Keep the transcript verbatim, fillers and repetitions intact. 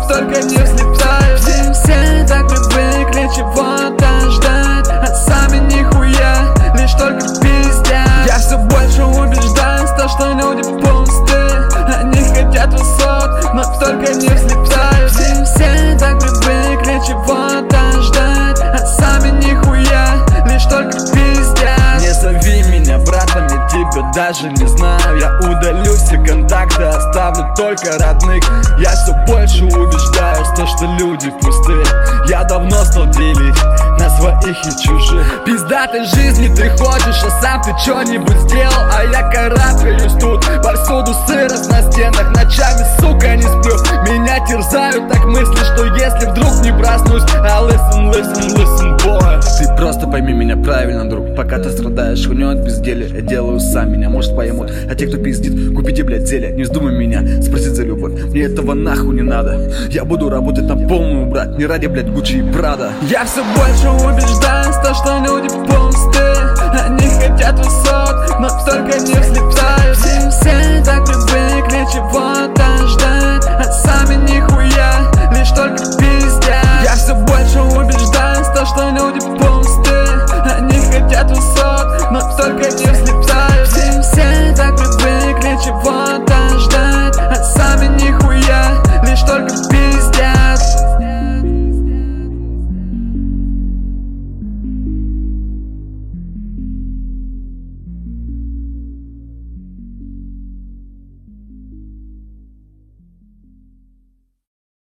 только не взлетают. Все, все так привыкли чего-то ждать, а сами нихуя, лишь только пиздят. Я все больше убеждаюсь, то, что люди пустые. Они хотят высот, но только не взлетают. Все, все так привыкли чего-то ждать, а сами нихуя, лишь только пиздят. Не зови меня братом, я тебя даже не знаю. Я удалю все контакты, оставлю только родных. Я все больше убеждаюсь, то, что люди пустые. Я давно стал делить на своих и чужих. Пиздатой жизни ты хочешь, а сам ты чё-нибудь сделал. А я карабкаюсь тут, повсюду сырость на стенах. Ночами, сука, не сплю, меня терзают так мысли, что если вдруг не проснусь, а listen, listen, listen, boy. Ты просто пойми меня правильно, друг. Пока ты страдаешь хуйнёй от безделия, я делаю сам, меня может поймут. А те, кто пиздит, купите, блядь, зелья. Не вздумай меня спросить за любовь, мне этого нахуй не надо. Я буду работать на полную, брат, не ради, блядь, Гуччи и Прада. Я все больше убеждаюсь, то, что люди пустые. Они хотят высот, но только не взлетают. Все, все так привыкли чего